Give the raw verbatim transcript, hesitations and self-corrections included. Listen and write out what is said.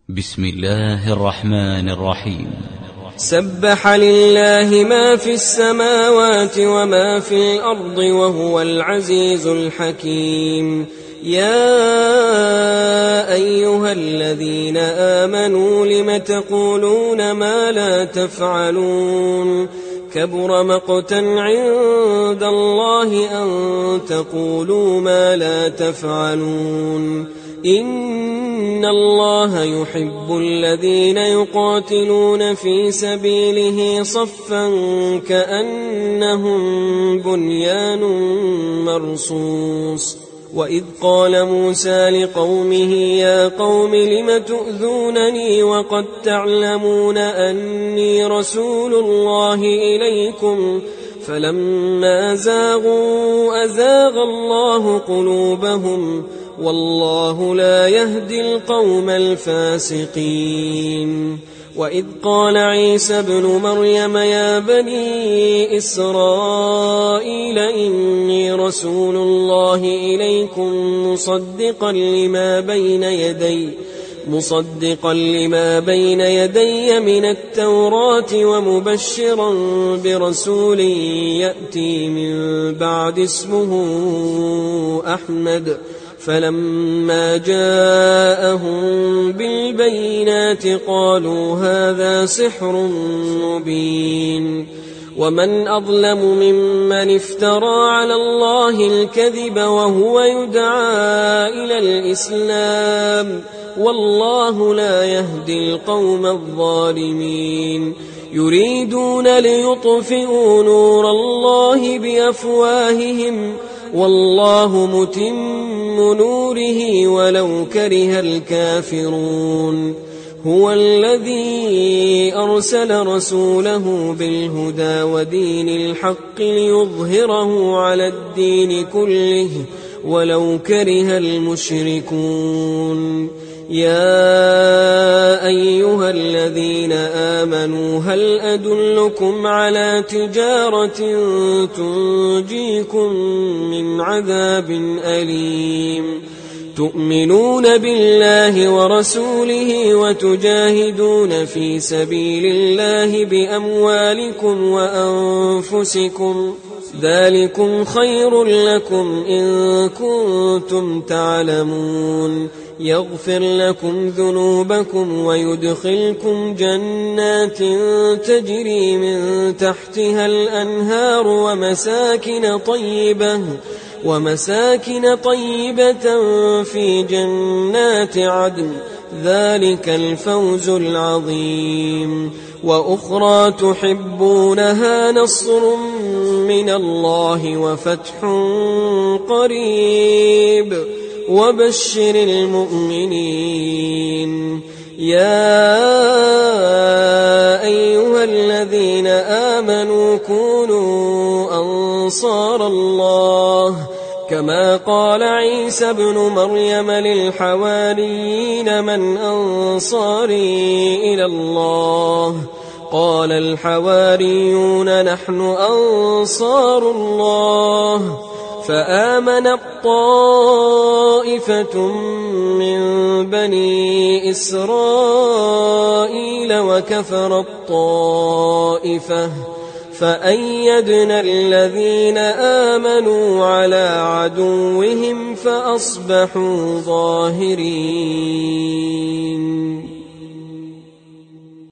بسم الله الرحمن الرحيم. سبح لله ما في السماوات وما في الأرض وهو العزيز الحكيم. يا أيها الذين آمنوا لم تقولون ما لا تفعلون كبر مقتا عند الله أن تقولوا ما لا تفعلون. إن الله يحب الذين يقاتلون في سبيله صفا كأنهم بنيان مرصوص. وإذ قال موسى لقومه يا قوم لم تؤذونني وقد تعلمون أني رسول الله إليكم فلما زاغوا أزاغ الله قلوبهم والله لا يهدي القوم الفاسقين. وإذ قال عيسى ابن مريم يا بني إسرائيل إني رسول الله إليكم مصدقا لما بين يدي مصدقا لما بين يدي من التوراة ومبشرا برسول يأتي من بعد اسمه أحمد. فلما جاءهم بالبينات قالوا هذا سحر مبين. ومن أظلم ممن افترى على الله الكذب وهو يدعى إلى الإسلام والله لا يهدي القوم الظالمين. يريدون ليطفئوا نور الله بأفواههم والله متم نوره ولو كره الكافرون. هو الذي أرسل رسوله بالهدى ودين الحق ليظهره على الدين كله ولو كره المشركون. يا أيها الذين آمنوا هل أدلكم على تجارة تنجيكم من عذاب أليم تؤمنون بالله ورسوله وتجاهدون في سبيل الله بأموالكم وأنفسكم ذلكم خير لكم إن كنتم تعلمون. يغفر لكم ذنوبكم ويدخلكم جنات تجري من تحتها الأنهار ومساكن طيبة ومساكن طيبة في جنات عدن ذلك الفوز العظيم. وأخرى تحبونها نصر من الله وفتح قريب وبشر المؤمنين. يا أيها الذين آمنوا كونوا أنصار الله كما قال عيسى ابن مريم للحواريين من أنصاري إلى الله قال الحواريون نحن أنصار الله. فآمنت طائفة من بني إسرائيل وكفرت طائفة فأيدنا الذين آمنوا على عدوهم فأصبحوا ظاهرين.